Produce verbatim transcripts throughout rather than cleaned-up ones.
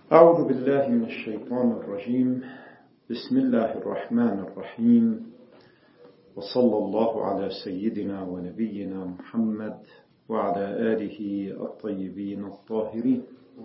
أعوذ بالله من الشيطان الرجيم. بسم الله الرحمن الرحيم، وصلى الله على سيدنا ونبينا محمد وعلى آله الطيبين الطاهرين.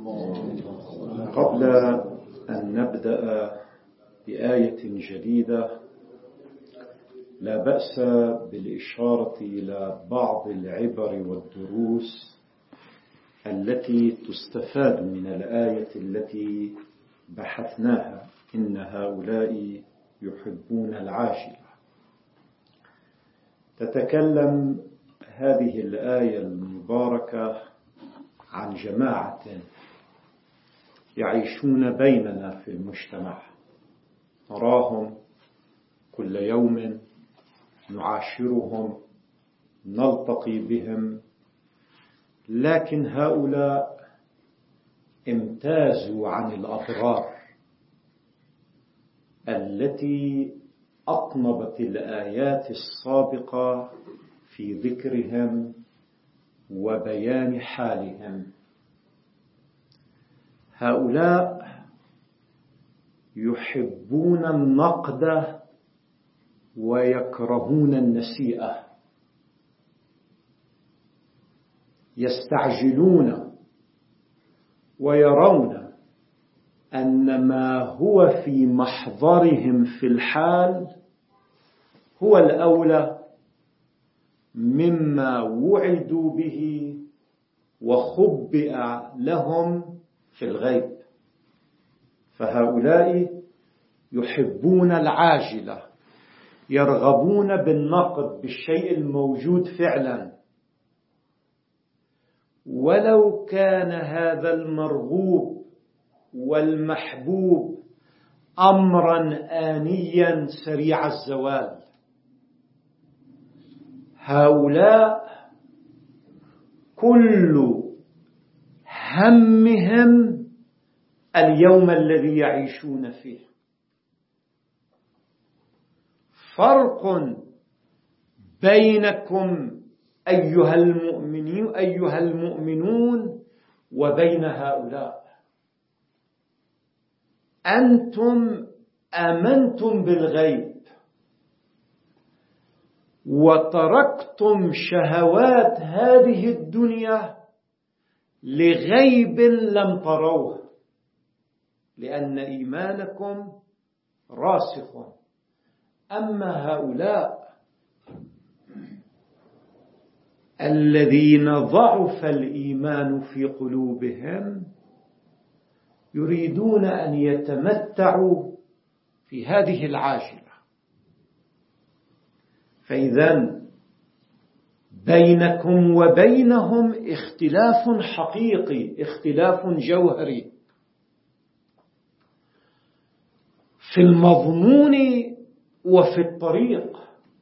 قبل أن نبدأ بآية جديدة لا بأس بالإشارة إلى بعض العبر والدروس التي تستفاد من الآية التي بحثناها: إن هؤلاء يحبون العاجلة. تتكلم هذه الآية المباركة عن جماعة يعيشون بيننا في المجتمع، نراهم كل يوم، نعاشرهم، نلتقي بهم، لكن هؤلاء امتازوا عن الأضرار التي أطنبت الآيات السابقة في ذكرهم وبيان حالهم. هؤلاء يحبون النقد ويكرهون النسيئة، يستعجلون ويرون أن ما هو في محضرهم في الحال هو الأولى مما وعدوا به وخبئ لهم في الغيب. فهؤلاء يحبون العاجلة، يرغبون بالنقد، بالشيء الموجود فعلا، ولو كان هذا المرغوب والمحبوب أمرا آنيا سريع الزوال. هؤلاء كل همهم اليوم الذي يعيشون فيه. فرق بينكم أيها المؤمنين أيها المؤمنون وبين هؤلاء: أنتم آمنتم بالغيب وتركتم شهوات هذه الدنيا لغيب لم تروه، لأن إيمانكم راسخ. أما هؤلاء الذين ضعف الإيمان في قلوبهم يريدون أن يتمتعوا في هذه العاجلة. فإذا بينكم وبينهم اختلاف حقيقي، اختلاف جوهري في المضمون وفي الطريق.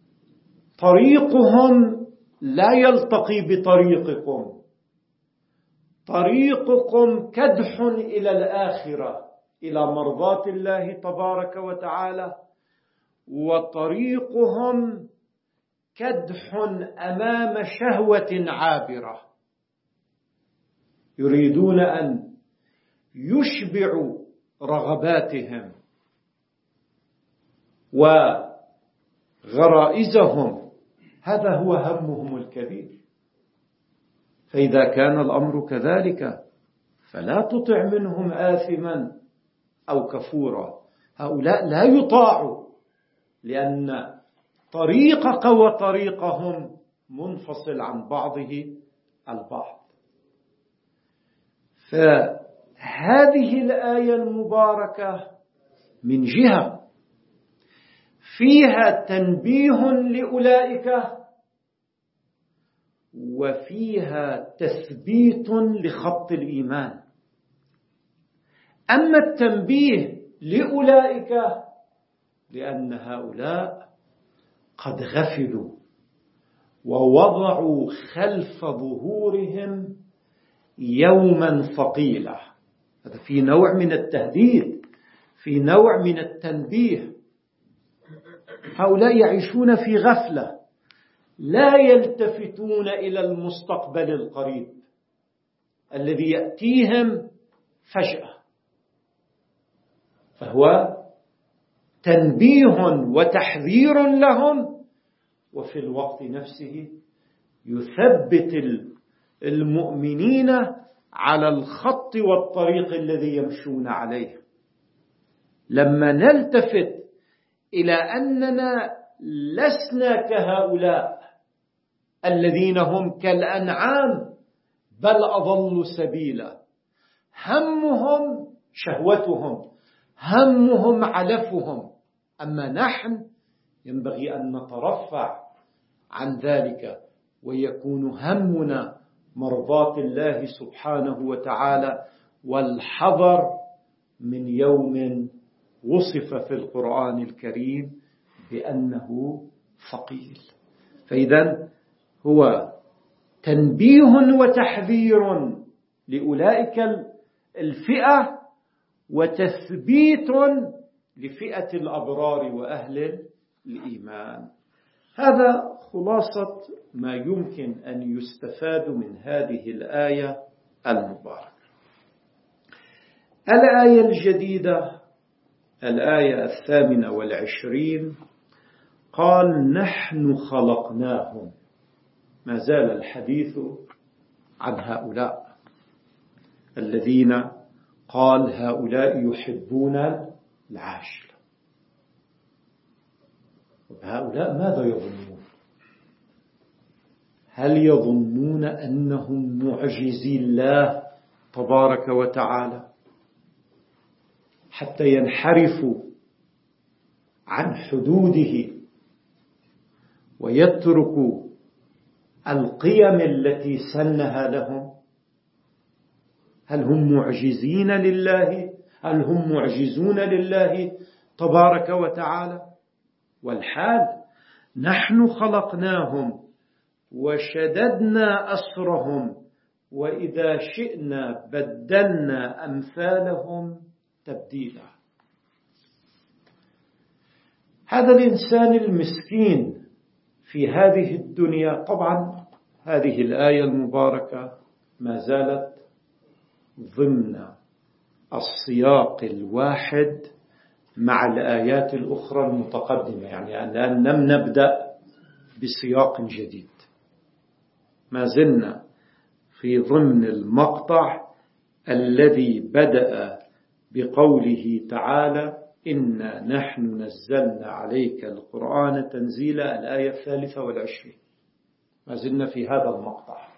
طريقهم لا يلتقي بطريقكم، طريقكم كدح إلى الآخرة، إلى مرضاة الله تبارك وتعالى، وطريقهم كدح أمام شهوة عابرة. يريدون أن يشبعوا رغباتهم وغرائزهم، هذا هو همهم الكبير. فإذا كان الأمر كذلك فلا تطع منهم آثما أو كفورا. هؤلاء لا يطاعوا، لأن طريقك وطريقهم منفصل عن بعضه البعض. فهذه الآية المباركة من جهة فيها تنبيه لأولئك، وفيها تثبيت لخط الإيمان. أما التنبيه لأولئك لأن هؤلاء قد غفلوا ووضعوا خلف ظهورهم يوما ثقيلا. هذا في نوع من التهديد، في نوع من التنبيه. هؤلاء يعيشون في غفلة، لا يلتفتون إلى المستقبل القريب الذي يأتيهم فجأة. فهو تنبيه وتحذير لهم، وفي الوقت نفسه يثبت المؤمنين على الخط والطريق الذي يمشون عليه. لما نلتفت إلى أننا لسنا كهؤلاء الذين هم كالأنعام بل أضلوا سبيلا، همهم شهوتهم، همهم علفهم، أما نحن ينبغي أن نترفع عن ذلك ويكون همنا مرضاة الله سبحانه وتعالى والحذر من يوم وصف في القرآن الكريم بأنه ثقيل. فإذا هو تنبيه وتحذير لأولئك الفئة، وتثبيت لفئة الأبرار وأهل الإيمان. هذا خلاصة ما يمكن أن يستفاد من هذه الآية المباركة. الآية الجديدة، الآية الثامنة والعشرين، قال نحن خلقناهم. ما زال الحديث عن هؤلاء الذين قال هؤلاء يحبون العاجلة. هؤلاء ماذا يظنون؟ هل يظنون أنهم معجزي الله تبارك وتعالى حتى ينحرفوا عن حدوده ويتركوا القيم التي سنها لهم؟ هل هم معجزين لله؟ هل هم معجزون لله تبارك وتعالى؟ والحال نحن خلقناهم وشددنا أسرهم وإذا شئنا بدلنا أمثالهم تبديلا. هذا الإنسان المسكين في هذه الدنيا، طبعا هذه الآية المباركة ما زالت ضمن السياق الواحد مع الآيات الأخرى المتقدمة، يعني الآن لم نبدأ بسياق جديد، ما زلنا في ضمن المقطع الذي بدأ بقوله تعالى إنا نحن نزلنا عليك القرآن تنزيلا، الآية الثالثة والعشرين، ما زلنا في هذا المقطع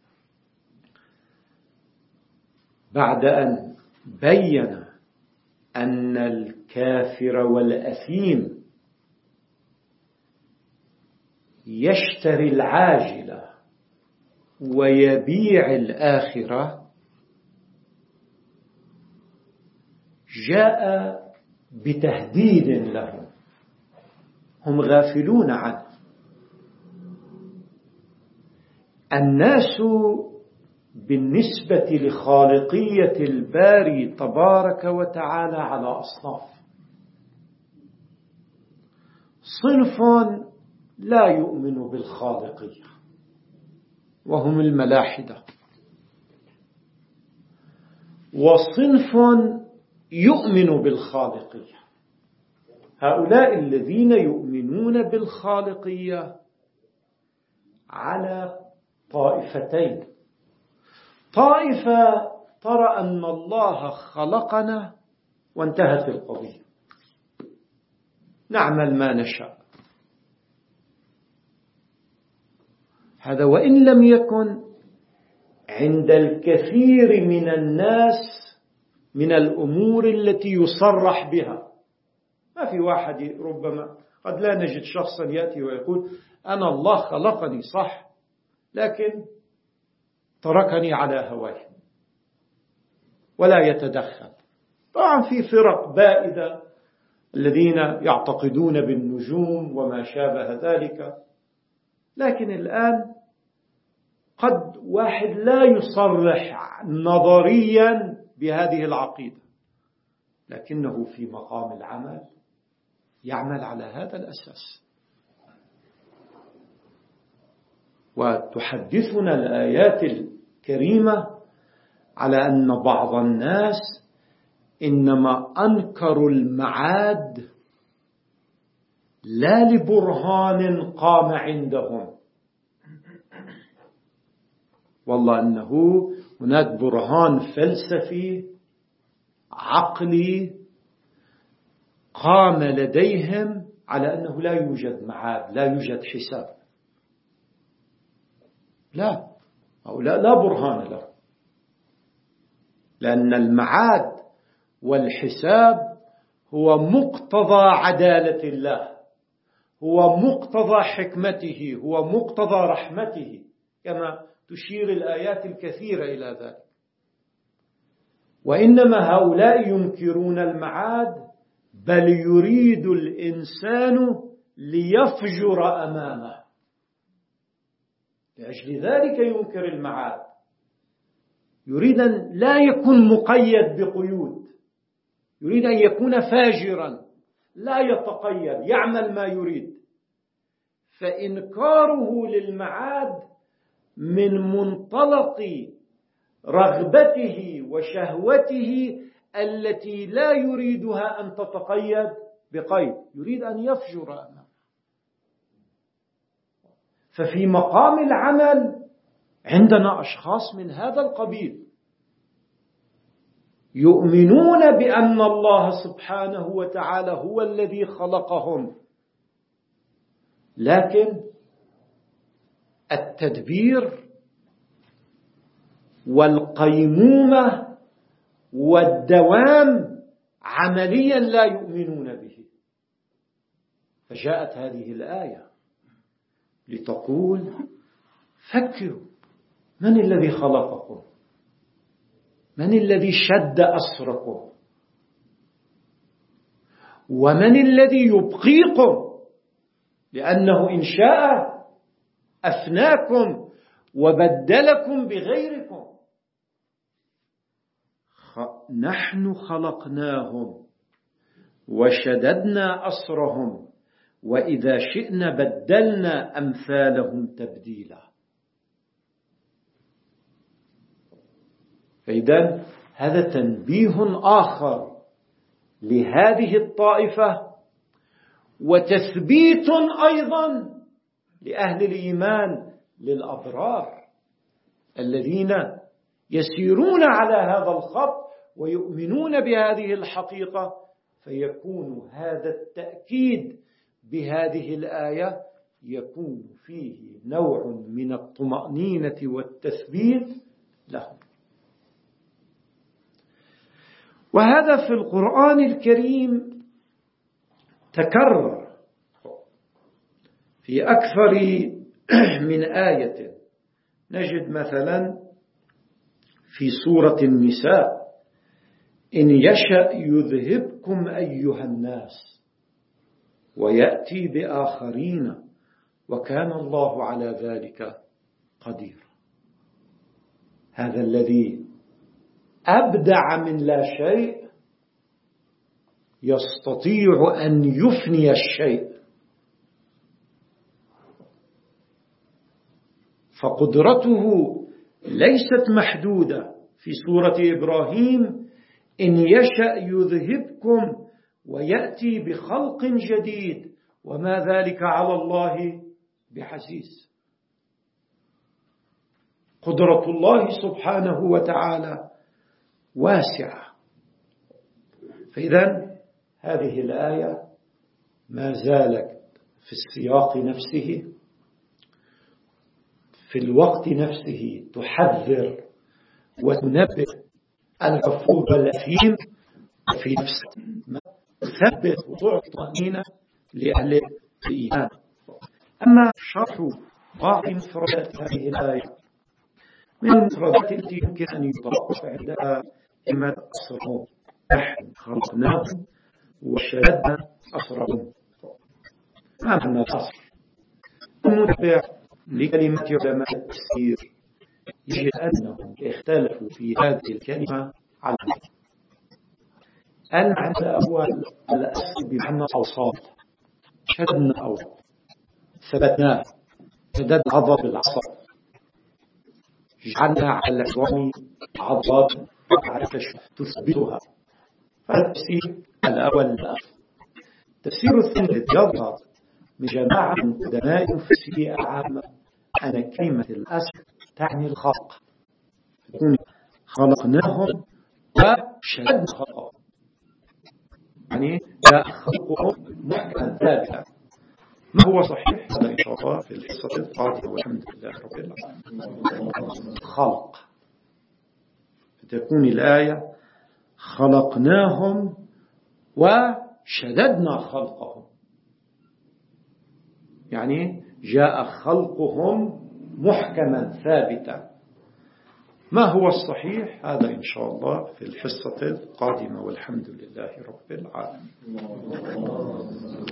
بعد أن بين أن الكافر والأثيم يشتري العاجلة ويبيع الآخرة. جاء بتهديد لهم هم غافلون عنه. الناس بالنسبة لخالقية الباري تبارك وتعالى على أصناف. صنف لا يؤمن بالخالقية وهم الملاحدة، وصنف يؤمن بالخالقية. هؤلاء الذين يؤمنون بالخالقية على طائفتين: طائفة ترى أن الله خلقنا وانتهت القضية، نعمل ما نشاء، هذا وإن لم يكن عند الكثير من الناس من الأمور التي يصرح بها. ما في واحد، ربما قد لا نجد شخصا يأتي ويقول أنا الله خلقني صح لكن تركني على هواي ولا يتدخل. طبعا في فرق بائدة الذين يعتقدون بالنجوم وما شابه ذلك، لكن الآن قد واحد لا يصرح نظريا بهذه العقيدة لكنه في مقام العمل يعمل على هذا الأساس. وتحدثنا الآيات الكريمة على أن بعض الناس إنما أنكروا المعاد لا لبرهان قام عندهم، والله أنه هناك برهان فلسفي عقلي قام لديهم على أنه لا يوجد معاد، لا يوجد حساب. لا، هؤلاء لا برهان له، لأن المعاد والحساب هو مقتضى عدالة الله، هو مقتضى حكمته، هو مقتضى رحمته، كما تشير الآيات الكثيرة إلى ذلك. وإنما هؤلاء ينكرون المعاد، بل يريد الإنسان ليفجر أمامه، لأجل ذلك ينكر المعاد. يريد أن لا يكون مقيد بقيود، يريد أن يكون فاجرا لا يتقيد، يعمل ما يريد. فإنكاره للمعاد من منطلق رغبته وشهوته التي لا يريدها أن تتقيد بقيد، يريد أن يفجر أمامه. ففي مقام العمل عندنا أشخاص من هذا القبيل يؤمنون بأن الله سبحانه وتعالى هو الذي خلقهم، لكن التدبير والقيمومة والدوام عمليا لا يؤمنون به. فجاءت هذه الآية لتقول: فكروا، من الذي خلقكم؟ من الذي شد أسركم؟ ومن الذي يبقيكم؟ لأنه إن شاء أفناكم وبدلكم بغيركم. نحن خلقناهم وشددنا أسرهم، وإذا شئنا بدلنا أمثالهم تبديلا. فإذا هذا تنبيه آخر لهذه الطائفة، وتثبيت أيضا لأهل الإيمان، للأبرار الذين يسيرون على هذا الخط ويؤمنون بهذه الحقيقة. فيكون هذا التأكيد بهذه الآية يكون فيه نوع من الطمأنينة والتثبيت لهم. وهذا في القرآن الكريم تكرر في أكثر من آية. نجد مثلا في سورة النساء: إن يشأ يذهبكم أيها الناس ويأتي بآخرين وكان الله على ذلك قدير. هذا الذي أبدع من لا شيء يستطيع أن يفني الشيء، فقدرته ليست محدودة. في سورة إبراهيم: إن يشأ يذهبكم ويأتي بخلق جديد وما ذلك على الله بعزيز. قدرة الله سبحانه وتعالى واسعة. فإذا هذه الآية ما زالت في السياق نفسه، في الوقت نفسه، تحذر وتنبه العقوبة الأثيم، وفي نفس ما تثبت وتعطي طمأنينة لأهل الإيمان. أما شرح بعض مفردات هذه الآية من المفردات التي يمكن أن يطرق عندها كلمة أسرهم: نحن خلقناهم وشددنا أسرهم. ما معنى الأسر؟ المتبع لكلمة علماء التفسير يجد أنهم اختلفوا في هذه الكلمة على أن عند أول الأسر بمعنى أوساط، شددنا أوساط، ثبتناه، شدد عضب العصب، جعلنا على العظام عضب تثبتها. هذا التفسير الأول. التفسير الثاني يظهر من جماعة من قدماء المفسرين عامة أن كلمة الأصل تعني الخلق، تكون خلقناهم وشددنا خلقهم، يعني جاء خلقهم محكما ثابتا. ما هو صحيح هذا إن شاء الله في الحصة القادمة، والحمد لله رب العالمين. خلق، فتكون الآية خلقناهم وشددنا خلقهم، يعني جاء خلقهم محكما ثابتا. ما هو الصحيح هذا إن شاء الله في الحصة القادمة، والحمد لله رب العالمين.